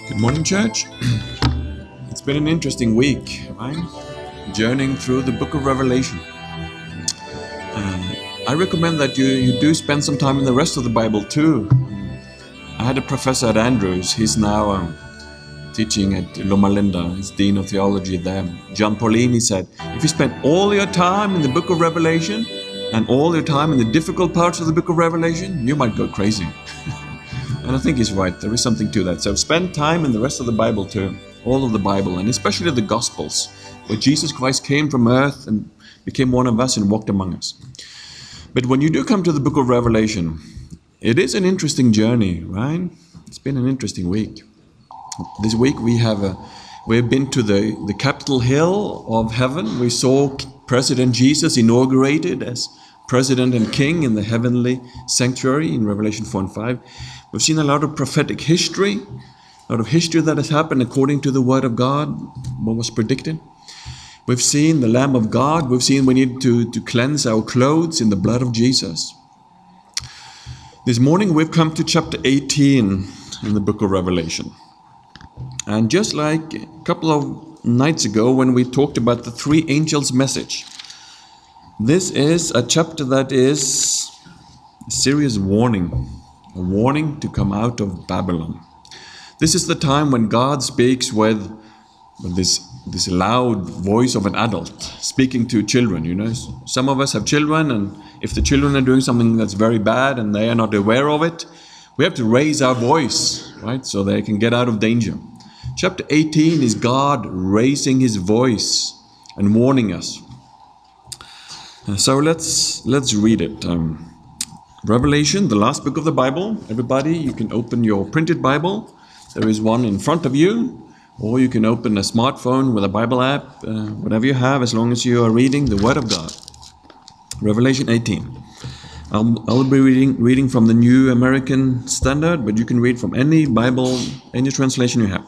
Good morning, church. It's been an interesting week, right? Journeying through the book of Revelation. I recommend that you do spend some time in the rest of the Bible too. I had a professor at Andrews. He's now teaching at Loma Linda. He's Dean of Theology there. John Paulini said, if you spend all your time in the book of Revelation and all your time in the difficult parts of the book of Revelation, you might go crazy. And I think he's right. There is something to that. So spend time in the rest of the Bible too. All of the Bible, and especially the Gospels, where Jesus Christ came from earth and became one of us and walked among us. But when you do come to the book of Revelation, it is an interesting journey, right? It's been an interesting week. This week we have been to the Capitol Hill of heaven. We saw President Jesus inaugurated as President and King in the heavenly sanctuary in Revelation 4 and 5. We've seen a lot of prophetic history, a lot of history that has happened according to the Word of God, what was predicted. We've seen the Lamb of God. We've seen we need to cleanse our clothes in the blood of Jesus. This morning we've come to chapter 18 in the book of Revelation. And just like a couple of nights ago when we talked about the three angels' message, this is a chapter that is a serious warning, a warning to come out of Babylon. This is the time when God speaks with this loud voice of an adult speaking to children. You know, some of us have children, and if the children are doing something that's very bad and they are not aware of it, we have to raise our voice, right, so they can get out of danger. Chapter 18 is God raising his voice and warning us. So let's read it. Revelation, the last book of the Bible. Everybody, you can open your printed Bible. There is one in front of you, or you can open a smartphone with a Bible app, whatever you have, as long as you are reading the Word of God. Revelation 18. I'll be reading from the New American Standard, but you can read from any Bible, any translation you have.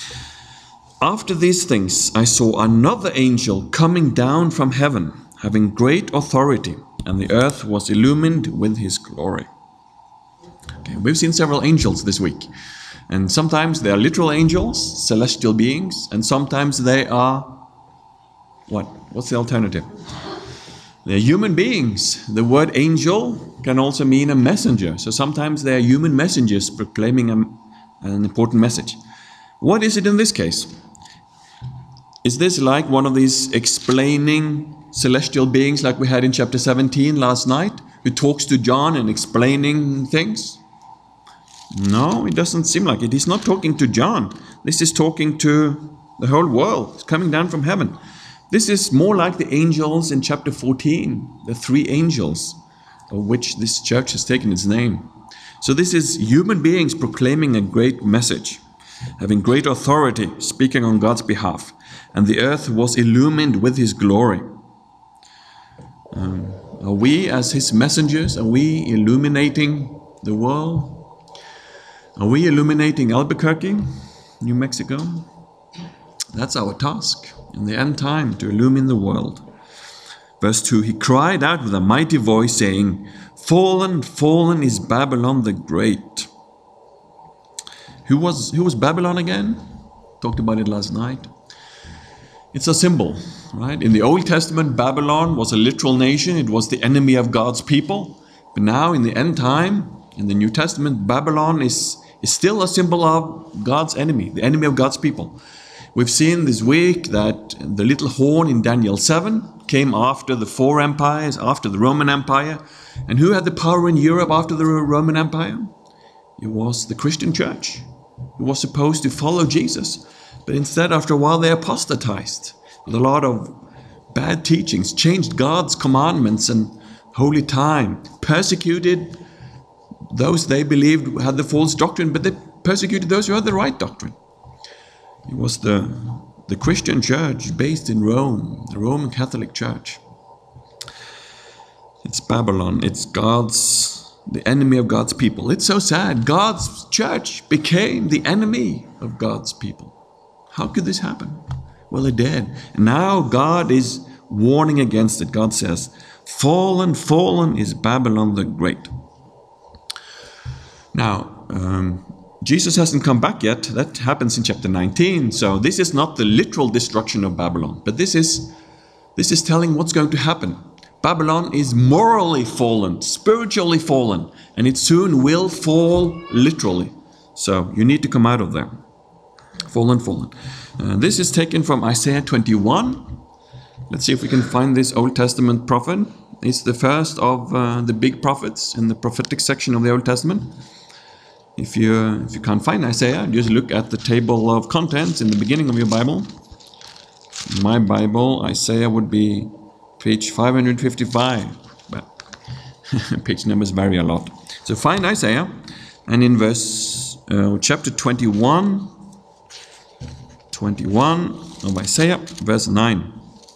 After these things, I saw another angel coming down from heaven, having great authority, and the earth was illumined with his glory. Okay, we've seen several angels this week. And sometimes they are literal angels, celestial beings, and sometimes they are, what? What's the alternative? They're human beings. The word angel can also mean a messenger. So sometimes they are human messengers proclaiming an important message. What is it in this case? Is this like one of these explaining celestial beings like we had in chapter 17 last night, who talks to John and explaining things? No, it doesn't seem like it. He's not talking to John. This is talking to the whole world. It's coming down from heaven. This is more like the angels in chapter 14, the three angels of which this church has taken its name. So this is human beings proclaiming a great message, having great authority, speaking on God's behalf. And the earth was illumined with his glory. Are we, as his messengers, are we illuminating the world? Are we illuminating Albuquerque, New Mexico? That's our task in the end time, to illumine the world. Verse 2, he cried out with a mighty voice, saying, Fallen, fallen is Babylon the Great. Who was Babylon again? Talked about it last night. It's a symbol, right? In the Old Testament, Babylon was a literal nation. It was the enemy of God's people. But now in the end time, in the New Testament, Babylon is still a symbol of God's enemy, the enemy of God's people. We've seen this week that the little horn in Daniel 7 came after the four empires, after the Roman Empire. And who had the power in Europe after the Roman Empire? It was the Christian church. It was supposed to follow Jesus. But instead, after a while, they apostatized with a lot of bad teachings, changed God's commandments and holy time, persecuted those they believed had the false doctrine, but they persecuted those who had the right doctrine. It was the Christian church based in Rome, the Roman Catholic Church. It's Babylon. It's the enemy of God's people. It's so sad. God's church became the enemy of God's people. How could this happen? Well, it did. And now God is warning against it. God says, Fallen, fallen is Babylon the Great. Now, Jesus hasn't come back yet. That happens in chapter 19. So this is not the literal destruction of Babylon, but this is telling what's going to happen. Babylon is morally fallen, spiritually fallen, and it soon will fall literally. So you need to come out of there. Fallen. This is taken from Isaiah 21. Let's see if we can find this Old Testament prophet. It's the first of the big prophets in the prophetic section of the Old Testament. If you can't find Isaiah, just look at the table of contents in the beginning of your Bible. In my Bible, Isaiah would be page 555, but page numbers vary a lot. So find Isaiah, and in chapter 21 of Isaiah, verse 9.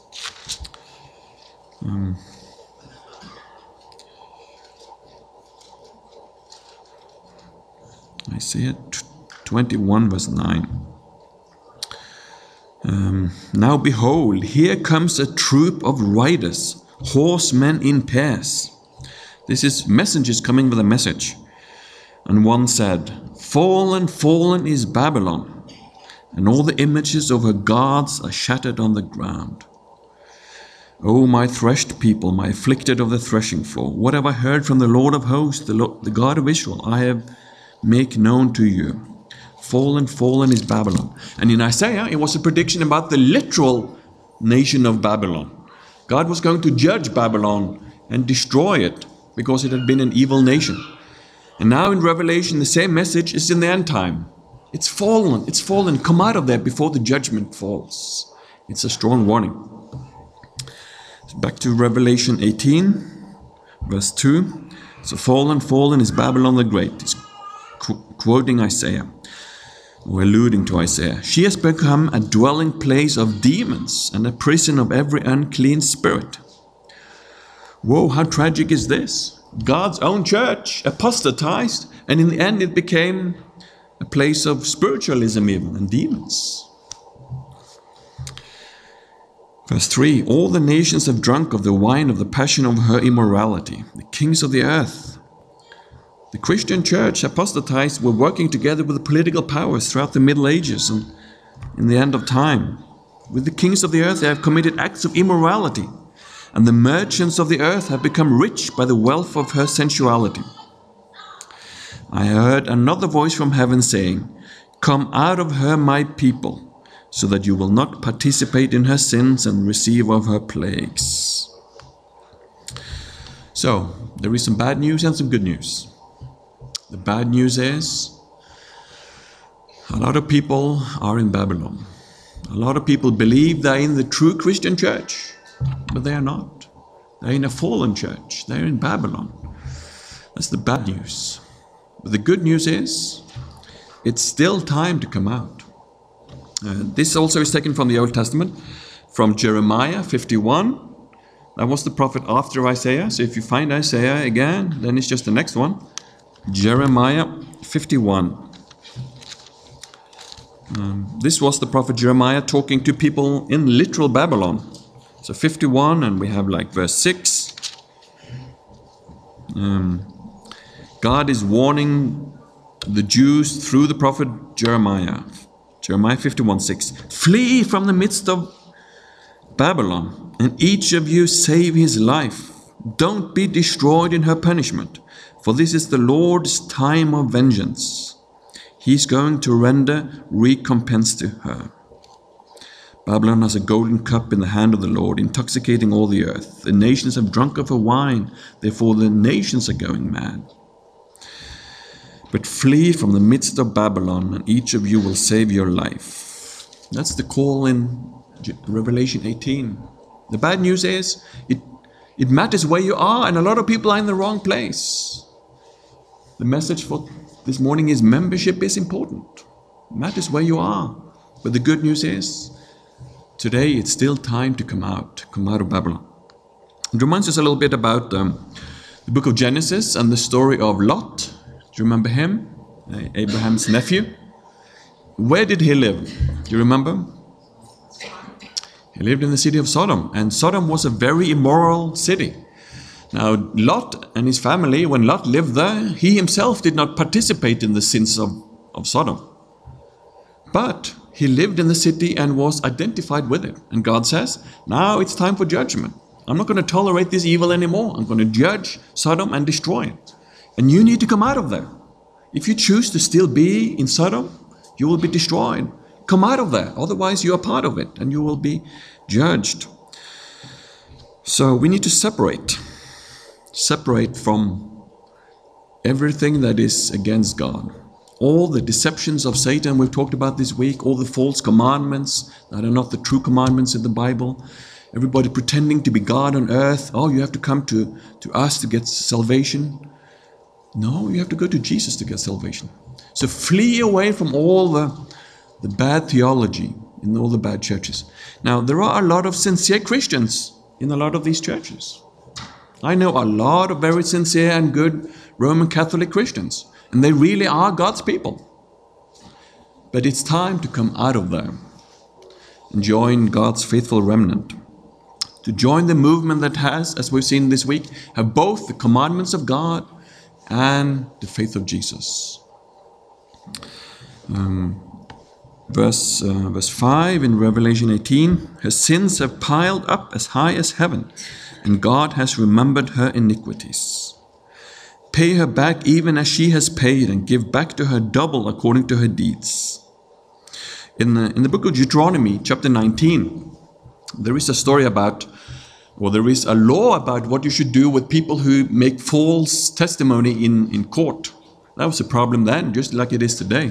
Isaiah 21 verse 9. Now behold, here comes a troop of riders, horsemen in pairs. This is messengers coming with a message. And one said, Fallen, fallen is Babylon, and all the images of her gods are shattered on the ground. O my threshed people, my afflicted of the threshing floor, what have I heard from the Lord of hosts, the God of Israel? I have make known to you. Fallen, fallen is Babylon. And in Isaiah, it was a prediction about the literal nation of Babylon. God was going to judge Babylon and destroy it because it had been an evil nation. And now in Revelation, the same message is in the end time. It's fallen. Come out of there before the judgment falls. It's a strong warning. So back to Revelation 18, verse 2. So fallen is Babylon the Great. It's quoting Isaiah, or alluding to Isaiah. She has become a dwelling place of demons and a prison of every unclean spirit. Whoa, how tragic is this? God's own church apostatized, and in the end it became a place of spiritualism even, and demons. Verse 3, all the nations have drunk of the wine of the passion of her immorality, the kings of the earth. The Christian church apostatized were working together with the political powers throughout the Middle Ages and in the end of time. With the kings of the earth they have committed acts of immorality, and the merchants of the earth have become rich by the wealth of her sensuality. I heard another voice from heaven saying, Come out of her, my people, so that you will not participate in her sins and receive of her plagues. So, there is some bad news and some good news. The bad news is a lot of people are in Babylon. A lot of people believe they're in the true Christian church, but they are not. They're in a fallen church. They're in Babylon. That's the bad news. But the good news is it's still time to come out. This also is taken from the Old Testament, from Jeremiah 51. That was the prophet after Isaiah. So if you find Isaiah again, then it's just the next one. Jeremiah 51. This was the prophet Jeremiah talking to people in literal Babylon. So 51, and we have like verse 6. God is warning the Jews through the prophet Jeremiah. Jeremiah 51:6. Flee from the midst of Babylon, and each of you save his life. Don't be destroyed in her punishment. For this is the Lord's time of vengeance. He's going to render recompense to her. Babylon has a golden cup in the hand of the Lord, intoxicating all the earth. The nations have drunk of her wine, therefore the nations are going mad. But flee from the midst of Babylon, and each of you will save your life. That's the call in Revelation 18. The bad news is, it matters where you are, and a lot of people are in the wrong place. The message for this morning is membership is important. It matters where you are. But the good news is, today it's still time to come out of Babylon. It reminds us a little bit about the book of Genesis and the story of Lot. Do you remember him? Abraham's nephew. Where did he live? Do you remember? He lived in the city of Sodom, and Sodom was a very immoral city. Now, Lot and his family, when Lot lived there, he himself did not participate in the sins of of Sodom. But he lived in the city and was identified with it. And God says, now it's time for judgment. I'm not going to tolerate this evil anymore. I'm going to judge Sodom and destroy it. And you need to come out of there. If you choose to still be in Sodom, you will be destroyed. Come out of there. Otherwise, you are part of it and you will be judged. So we need to separate from everything that is against God. All the deceptions of Satan we've talked about this week, all the false commandments that are not the true commandments in the Bible, everybody pretending to be God on earth. Oh, you have to come to us to get salvation. No, you have to go to Jesus to get salvation. So flee away from all the bad theology in all the bad churches. Now, there are a lot of sincere Christians in a lot of these churches. I know a lot of very sincere and good Roman Catholic Christians, and they really are God's people. But it's time to come out of there and join God's faithful remnant. To join the movement that has, as we've seen this week, have both the commandments of God and the faith of Jesus. Verse 5 in Revelation 18, her sins have piled up as high as heaven, and God has remembered her iniquities. Pay her back even as she has paid, and give back to her double according to her deeds. In the book of Deuteronomy, chapter 19, there is a story about, or there is a law about what you should do with people who make false testimony in court. That was a problem then, just like it is today.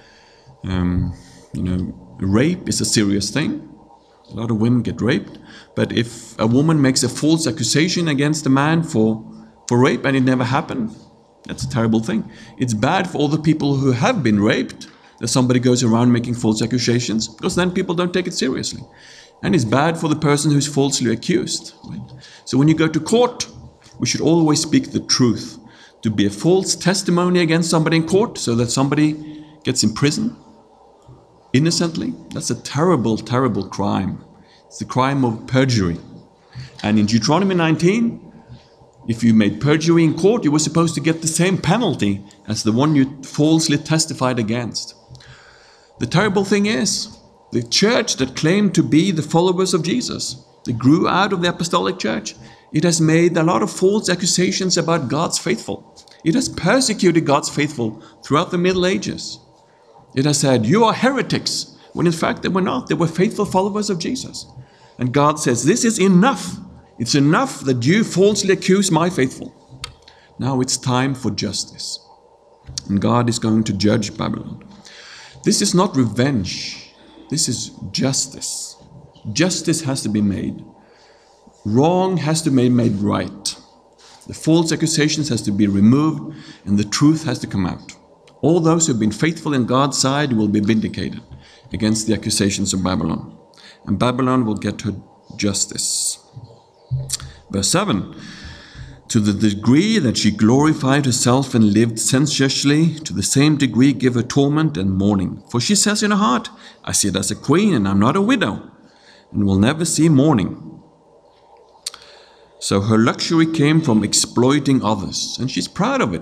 Rape is a serious thing. A lot of women get raped. But if a woman makes a false accusation against a man for rape and it never happened, that's a terrible thing. It's bad for all the people who have been raped that somebody goes around making false accusations, because then people don't take it seriously. And it's bad for the person who's falsely accused. Right? So when you go to court, we should always speak the truth. To be a false testimony against somebody in court so that somebody gets in prison innocently, that's a terrible, terrible crime. It's the crime of perjury. And in Deuteronomy 19, if you made perjury in court, you were supposed to get the same penalty as the one you falsely testified against. The terrible thing is, the church that claimed to be the followers of Jesus, they grew out of the apostolic church. It has made a lot of false accusations about God's faithful. It has persecuted God's faithful throughout the Middle Ages. It has said, you are heretics, when in fact they were not. They were faithful followers of Jesus. And God says, this is enough. It's enough that you falsely accuse my faithful. Now it's time for justice. And God is going to judge Babylon. This is not revenge. This is justice. Justice has to be made. Wrong has to be made right. The false accusations has to be removed and the truth has to come out. All those who have been faithful in God's side will be vindicated against the accusations of Babylon. And Babylon will get her justice. Verse 7, to the degree that she glorified herself and lived sensuously, to the same degree give her torment and mourning. For she says in her heart, I sit as a queen and I'm not a widow, and will never see mourning. So her luxury came from exploiting others, and she's proud of it.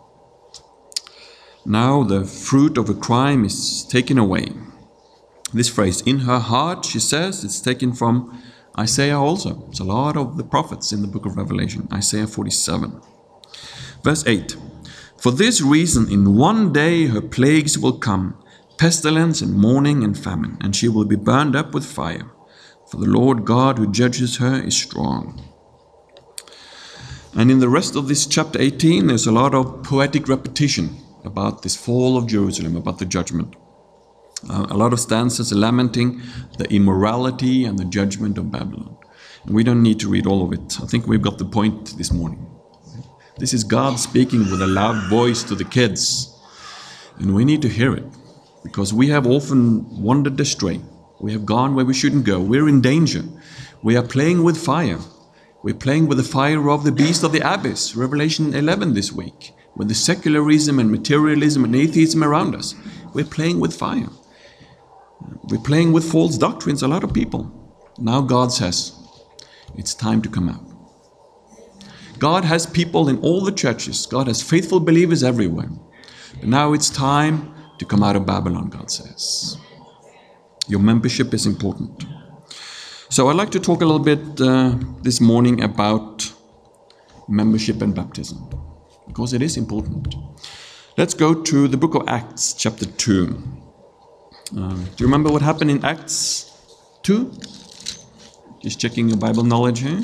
Now the fruit of a crime is taken away. This phrase, in her heart, she says, it's taken from Isaiah also. It's a lot of the prophets in the book of Revelation, Isaiah 47. Verse 8, for this reason in one day her plagues will come, pestilence and mourning and famine, and she will be burned up with fire. For the Lord God who judges her is strong. And in the rest of this chapter 18, there's a lot of poetic repetition about this fall of Jerusalem, about the judgment. A lot of stanzas lamenting the immorality and the judgment of Babylon. And we don't need to read all of it. I think we've got the point this morning. This is God speaking with a loud voice to the kids. And we need to hear it, because we have often wandered astray. We have gone where we shouldn't go. We're in danger. We are playing with fire. We're playing with the fire of the beast of the abyss, Revelation 11 this week, with the secularism and materialism and atheism around us. We're playing with fire. We're playing with false doctrines, a lot of people. Now God says, it's time to come out. God has people in all the churches. God has faithful believers everywhere. But now it's time to come out of Babylon, God says. Your membership is important. So I'd like to talk a little bit this morning about membership and baptism, because it is important. Let's go to the book of Acts, chapter 2. Do you remember what happened in Acts 2? Just checking your Bible knowledge here.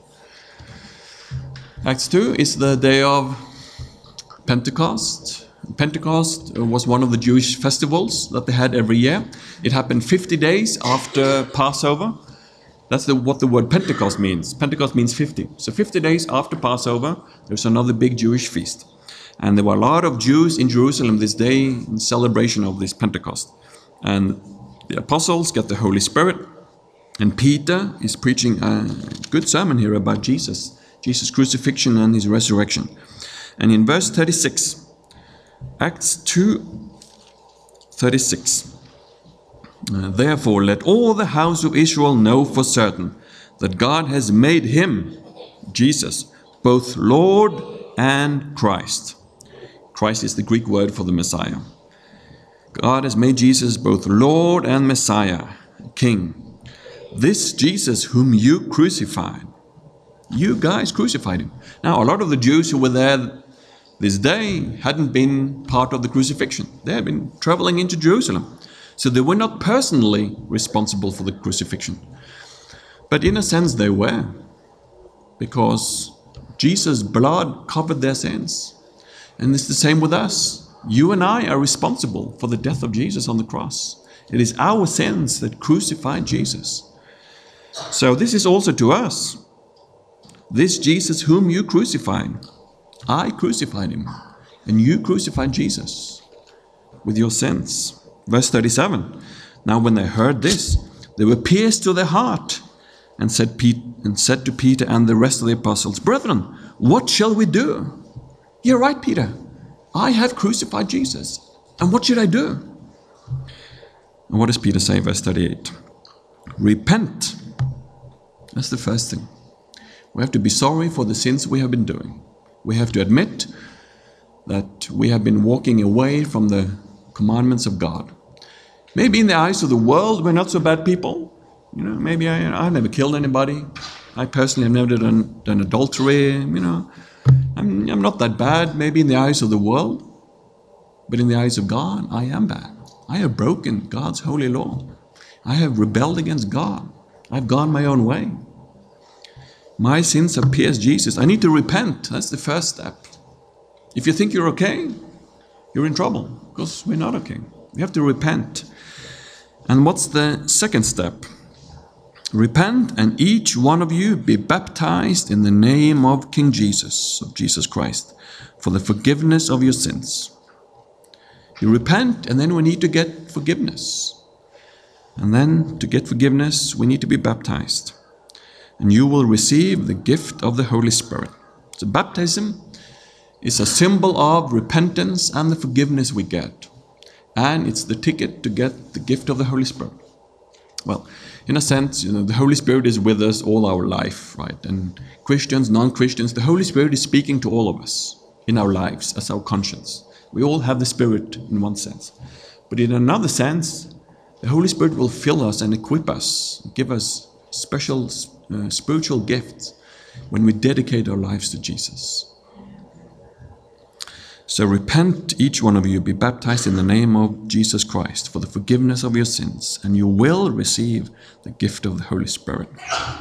Acts 2 is the day of Pentecost. Pentecost was one of the Jewish festivals that they had every year. It happened 50 days after Passover. That's what the word Pentecost means. Pentecost means 50. So 50 days after Passover, there's another big Jewish feast. And there were a lot of Jews in Jerusalem this day in celebration of this Pentecost. And the apostles get the Holy Spirit. And Peter is preaching a good sermon here about Jesus crucifixion and his resurrection. And in verse 36, Acts 2:36, therefore let all the house of Israel know for certain that God has made him, Jesus, both Lord and Christ. Christ is the Greek word for the Messiah. God has made Jesus both Lord and Messiah, King. This Jesus whom you crucified. You guys crucified him. Now, a lot of the Jews who were there this day hadn't been part of the crucifixion. They had been traveling into Jerusalem. So they were not personally responsible for the crucifixion. But in a sense they were, because Jesus' blood covered their sins. And it's the same with us. You and I are responsible for the death of Jesus on the cross. It is our sins that crucified Jesus. So this is also to us. This Jesus whom you crucified, I crucified him, and you crucified Jesus with your sins. Verse 37, now when they heard this, they were pierced to their heart and said to Peter and the rest of the apostles, brethren, what shall we do? You're right, Peter. I have crucified Jesus. And what should I do? And what does Peter say, verse 38? Repent. That's the first thing. We have to be sorry for the sins we have been doing. We have to admit that we have been walking away from the commandments of God. Maybe in the eyes of the world, we're not so bad people. Maybe I've never killed anybody. I personally have never done adultery. I'm not that bad, maybe in the eyes of the world. But in the eyes of God, I am bad. I have broken God's holy law. I have rebelled against God. I've gone my own way. My sins have pierced Jesus. I need to repent. That's the first step. If you think you're okay, you're in trouble, because we're not okay. We have to repent. And what's the second step? Repent, and each one of you be baptized in the name of King Jesus, of Jesus Christ, for the forgiveness of your sins. You repent, and then we need to get forgiveness. And then to get forgiveness, we need to be baptized. And you will receive the gift of the Holy Spirit. So baptism is a symbol of repentance and the forgiveness we get. And it's the ticket to get the gift of the Holy Spirit. Well, in a sense, the Holy Spirit is with us all our life, right? And Christians, non-Christians, the Holy Spirit is speaking to all of us in our lives as our conscience. We all have the Spirit in one sense. But in another sense, the Holy Spirit will fill us and equip us, give us special spiritual gifts when we dedicate our lives to Jesus. So repent, each one of you, be baptized in the name of Jesus Christ for the forgiveness of your sins, and you will receive the gift of the Holy Spirit.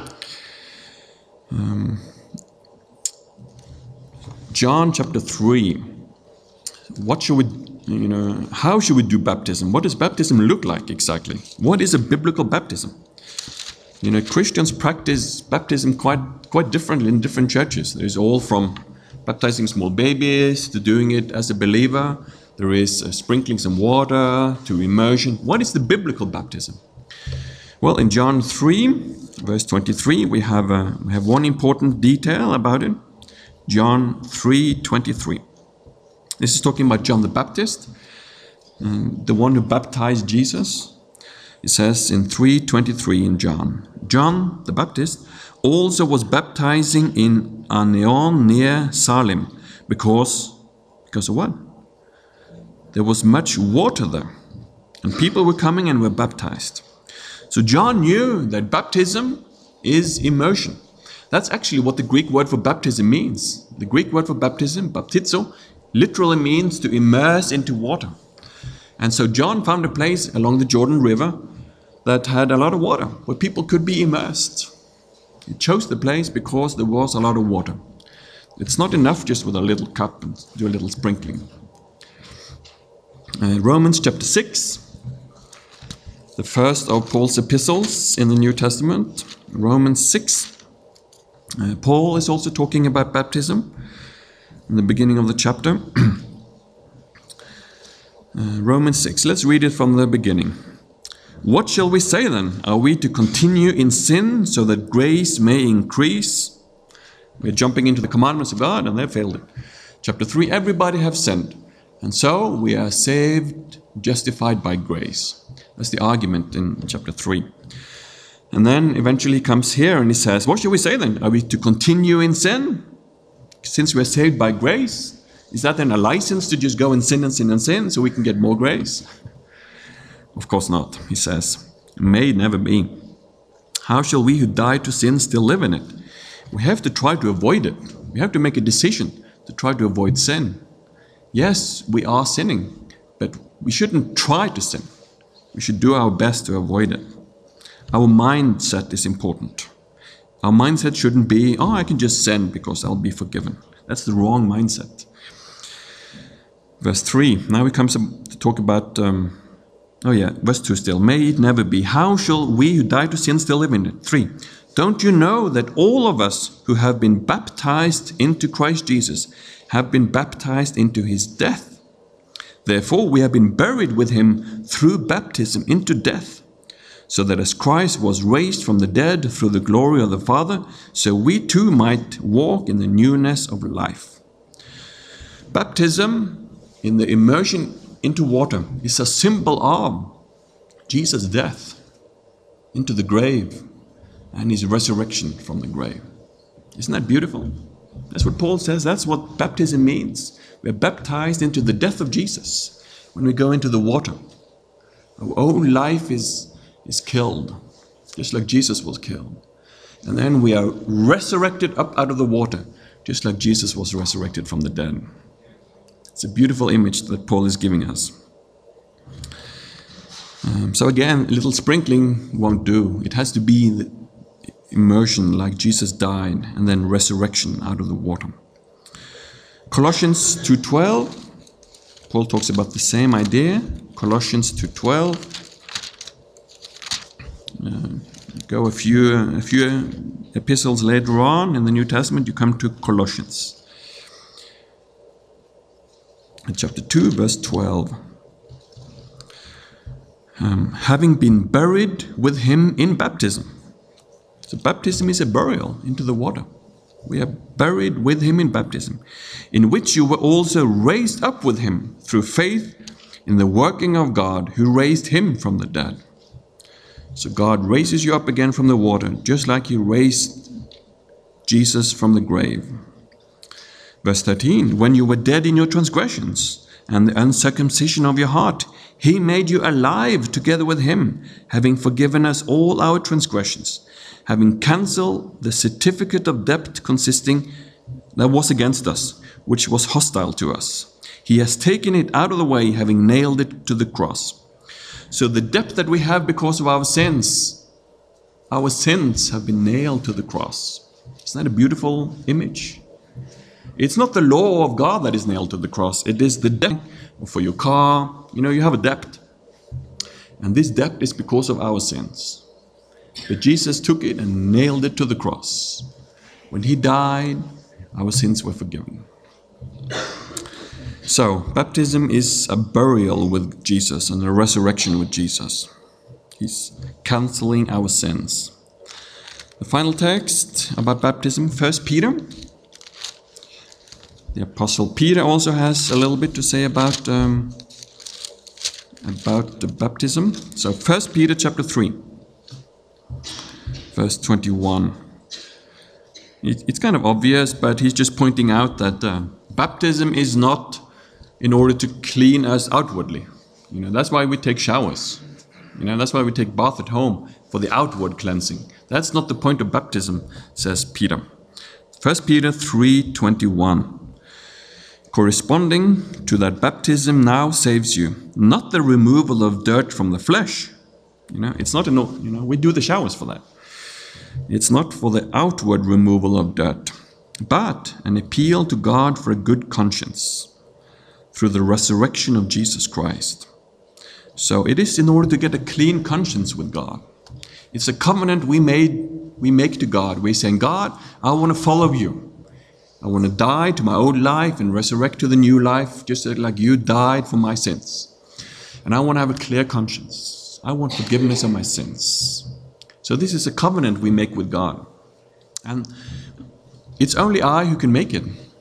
John chapter 3. What should we, how should we do baptism? What does baptism look like exactly? What is a biblical baptism? Christians practice baptism quite differently in different churches. There's all from baptizing small babies to doing it as a believer. There is sprinkling some water to immersion. What is the biblical baptism? Well, in John 3, verse 23, we have one important detail about it. John 3:23. This is talking about John the Baptist, the one who baptized Jesus. It says in 3:23 in John the Baptist also was baptizing in Aenon near Salim because of what? there was much water there, and people were coming and were baptized. So John knew that baptism is immersion. That's actually what the Greek word for baptism means. The Greek word for baptism, baptizo, literally means to immerse into water. And so John found a place along the Jordan River that had a lot of water, where people could be immersed. He chose the place because there was a lot of water. It's not enough just with a little cup and do a little sprinkling. Romans chapter 6, the first of Paul's epistles in the New Testament. Romans 6. Paul is also talking about baptism in the beginning of the chapter. Romans 6. Let's read it from the beginning. What shall we say then? Are we to continue in sin so that grace may increase? We're jumping into the commandments of God and they failed it. Chapter 3, everybody have sinned. And so we are saved, justified by grace. That's the argument in chapter 3. And then eventually he comes here and he says, what shall we say then? Are we to continue in sin? Since we are saved by grace, is that then a license to just go and sin and sin and sin so we can get more grace? Of course not, he says. It may never be. How shall we who died to sin still live in it? We have to try to avoid it. We have to make a decision to try to avoid sin. Yes, we are sinning, but we shouldn't try to sin. We should do our best to avoid it. Our mindset is important. Our mindset shouldn't be, I can just sin because I'll be forgiven. That's the wrong mindset. Verse 3, now he comes to talk about, verse 2 still. May it never be. How shall we who die to sin still live in it? 3, don't you know that all of us who have been baptized into Christ Jesus have been baptized into his death? Therefore we have been buried with him through baptism into death, so that as Christ was raised from the dead through the glory of the Father, so we too might walk in the newness of life. Baptism, in the immersion into water, is a symbol of Jesus' death into the grave and his resurrection from the grave. Isn't that beautiful? That's what Paul says. That's what baptism means. We're baptized into the death of Jesus when we go into the water. Our own life is killed, just like Jesus was killed. And then we are resurrected up out of the water, just like Jesus was resurrected from the dead. It's a beautiful image that Paul is giving us. So again, a little sprinkling won't do. It has to be the immersion like Jesus died and then resurrection out of the water. Colossians 2:12, Paul talks about the same idea. Colossians 2:12. Go a few epistles later on in the New Testament, you come to Colossians. In chapter 2, verse 12. Having been buried with him in baptism. So baptism is a burial into the water. We are buried with him in baptism, in which you were also raised up with him through faith in the working of God who raised him from the dead. So God raises you up again from the water, just like he raised Jesus from the grave. Verse 13, when you were dead in your transgressions and the uncircumcision of your heart, he made you alive together with him, having forgiven us all our transgressions, having cancelled the certificate of debt that was against us, which was hostile to us. He has taken it out of the way, having nailed it to the cross. So the debt that we have because of our sins have been nailed to the cross. Isn't that a beautiful image? It's not the law of God that is nailed to the cross. It is the debt for your car. You have a debt. And this debt is because of our sins. But Jesus took it and nailed it to the cross. When he died, our sins were forgiven. So, baptism is a burial with Jesus and a resurrection with Jesus. He's cancelling our sins. The final text about baptism, 1 Peter. The Apostle Peter also has a little bit to say about the baptism. So 1 Peter chapter 3, verse 21. It's kind of obvious, but he's just pointing out that baptism is not in order to clean us outwardly. That's why we take showers. That's why we take bath at home, for the outward cleansing. That's not the point of baptism, says Peter. 1 Peter 3:21. Corresponding to that, baptism now saves you, not the removal of dirt from the flesh. It's not we do the showers for that. It's not for the outward removal of dirt, but an appeal to God for a good conscience through the resurrection of Jesus Christ. So it is in order to get a clean conscience with God. It's a covenant we make to God. We're saying, God, I want to follow you. I want to die to my old life and resurrect to the new life, just like you died for my sins. And I want to have a clear conscience. I want forgiveness of my sins. So this is a covenant we make with God. And it's only I who can make it.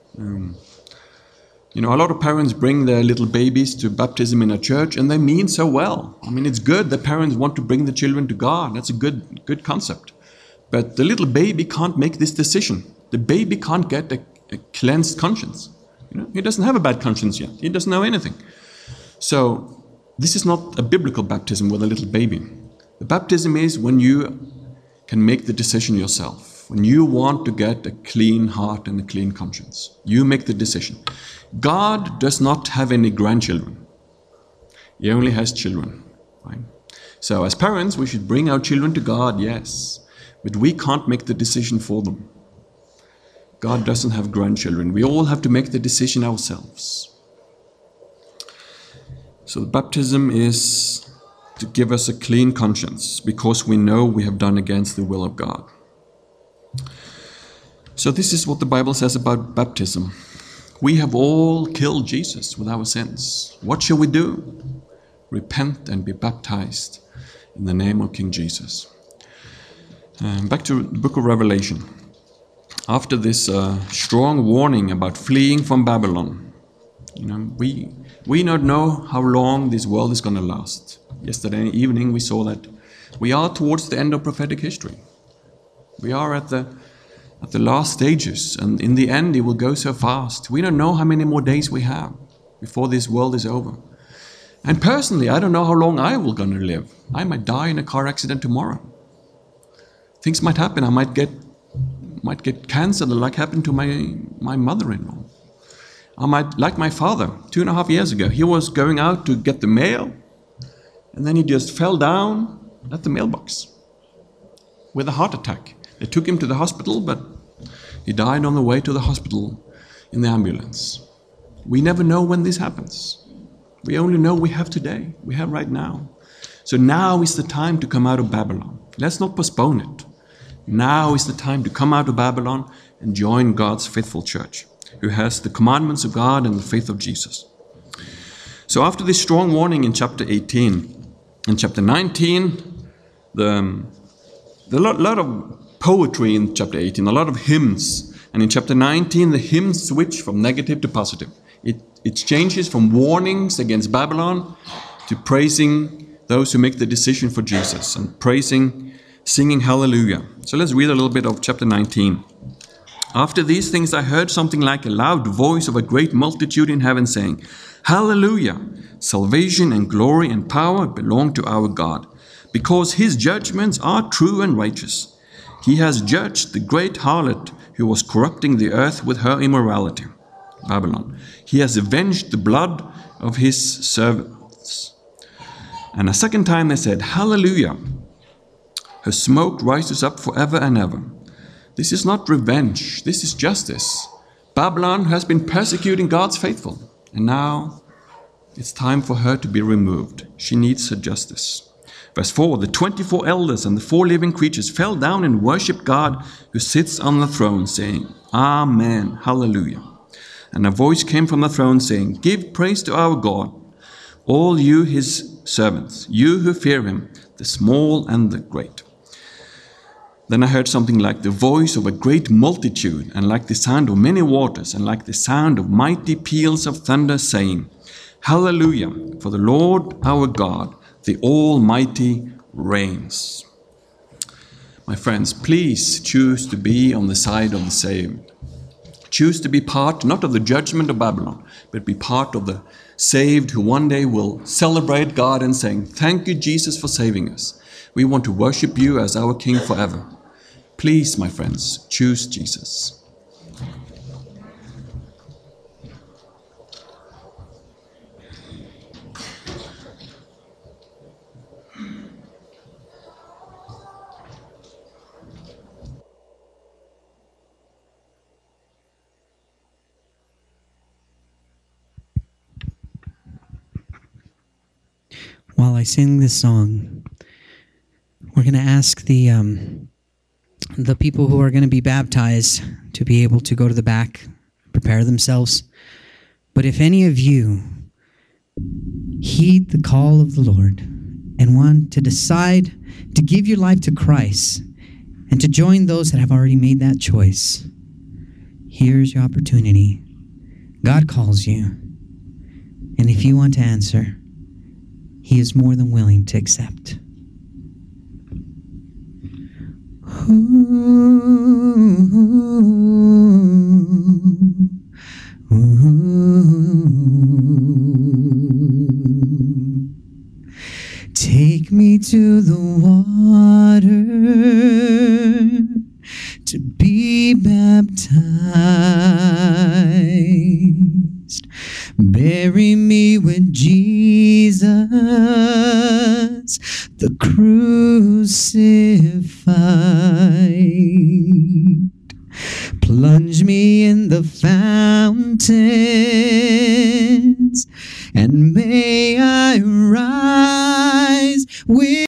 A lot of parents bring their little babies to baptism in a church, and they mean so well. It's good that parents want to bring the children to God. That's a good concept. But the little baby can't make this decision. The baby can't get a cleansed conscience. He doesn't have a bad conscience yet. He doesn't know anything. So this is not a biblical baptism with a little baby. The baptism is when you can make the decision yourself. When you want to get a clean heart and a clean conscience. You make the decision. God does not have any grandchildren. He only has children. Right? So as parents, we should bring our children to God, yes. But we can't make the decision for them. God doesn't have grandchildren. We all have to make the decision ourselves. So the baptism is to give us a clean conscience because we know we have done against the will of God. So this is what the Bible says about baptism. We have all killed Jesus with our sins. What shall we do? Repent and be baptized in the name of King Jesus. Back to the book of Revelation. After this strong warning about fleeing from Babylon, we don't know how long this world is going to last. Yesterday evening we saw that we are towards the end of prophetic history. We are at the last stages, and in the end it will go so fast. We don't know how many more days we have before this world is over. And personally, I don't know how long I will going to live. I might die in a car accident tomorrow. Things might happen. I might get cancer like happened to my mother-in-law. I might, like my father, 2.5 years ago, he was going out to get the mail, and then he just fell down at the mailbox with a heart attack. They took him to the hospital, but he died on the way to the hospital in the ambulance. We never know when this happens. We only know we have today. We have right now. So now is the time to come out of Babylon. Let's not postpone it. Now is the time to come out of Babylon and join God's faithful church, who has the commandments of God and the faith of Jesus. So after this strong warning in chapter 18, in chapter 19, the lot of poetry in chapter 18, a lot of hymns. And in chapter 19, the hymns switch from negative to positive. It changes from warnings against Babylon to praising those who make the decision for Jesus and singing hallelujah. So let's read a little bit of chapter 19. After these things I heard something like a loud voice of a great multitude in heaven saying, Hallelujah! Salvation and glory and power belong to our God, because his judgments are true and righteous. He has judged the great harlot who was corrupting the earth with her immorality, Babylon. He has avenged the blood of his servants. And a second time they said, Hallelujah! Her smoke rises up forever and ever. This is not revenge, this is justice. Babylon has been persecuting God's faithful, and now it's time for her to be removed. She needs her justice. Verse 4, the 24 elders and the 4 living creatures fell down and worshipped God who sits on the throne, saying, Amen, hallelujah. And a voice came from the throne saying, Give praise to our God, all you his servants, you who fear him, the small and the great. Then I heard something like the voice of a great multitude, and like the sound of many waters, and like the sound of mighty peals of thunder, saying, Hallelujah, for the Lord our God, the Almighty reigns. My friends, please choose to be on the side of the saved. Choose to be part, not of the judgment of Babylon, but be part of the saved who one day will celebrate God and saying, "Thank you, Jesus, for saving us. We want to worship you as our King forever." Please, my friends, choose Jesus. While I sing this song, we're going to ask the people who are going to be baptized to be able to go to the back, prepare themselves. But if any of you heed the call of the Lord and want to decide to give your life to Christ and to join those that have already made that choice, here's your opportunity. God calls you. And if you want to answer, He is more than willing to accept. Take me to the water to be baptized. Bury me with Jesus, the crucified. Plunge me in the fountain